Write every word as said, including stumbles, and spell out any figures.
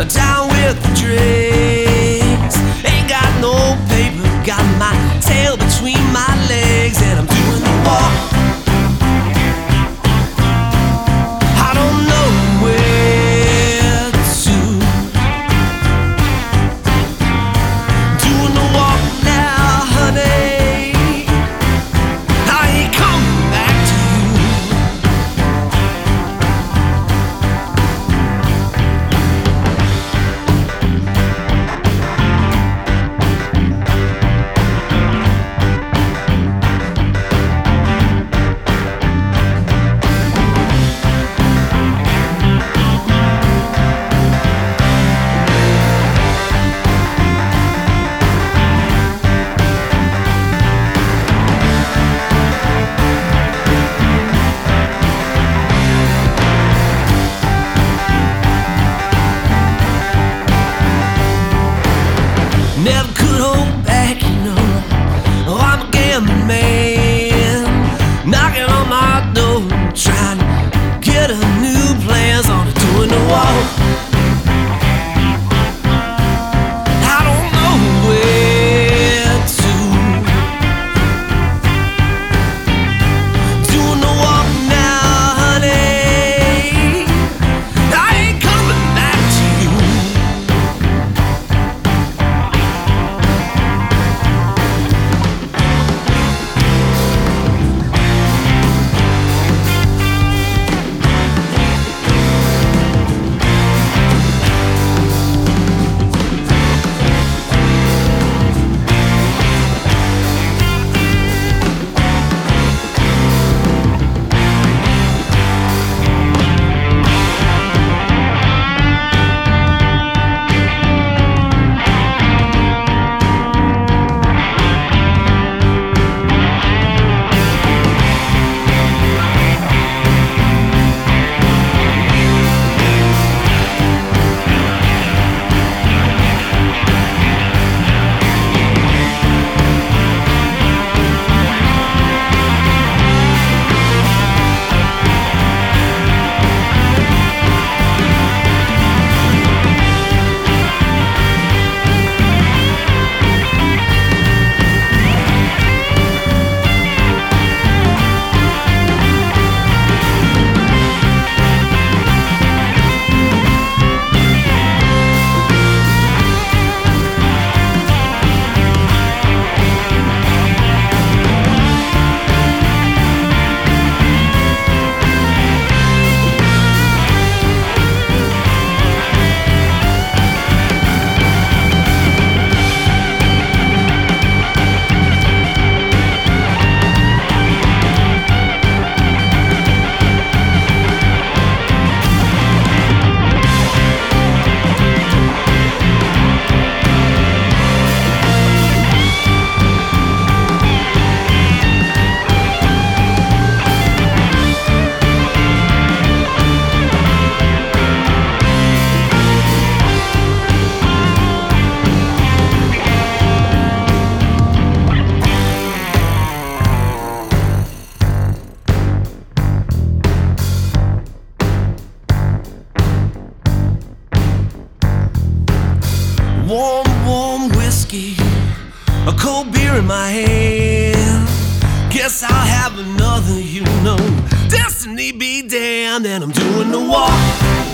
down with the drinks. Ain't got no paper, got my tail between my legs, and I'm doing the walk. I don't know where to. Doing the walk now, honey. I ain't coming back to you. Never could hold back, you know. Oh, I'm a gambling man, knocking on my door, trying to get a new plans on it, doing the walk. I don't know where to. Doing the walk now, honey. I ain't coming back to you. Warm, warm whiskey, a cold beer in my hand. Guess I'll have another, you know. Destiny be damned, and I'm doing the walk.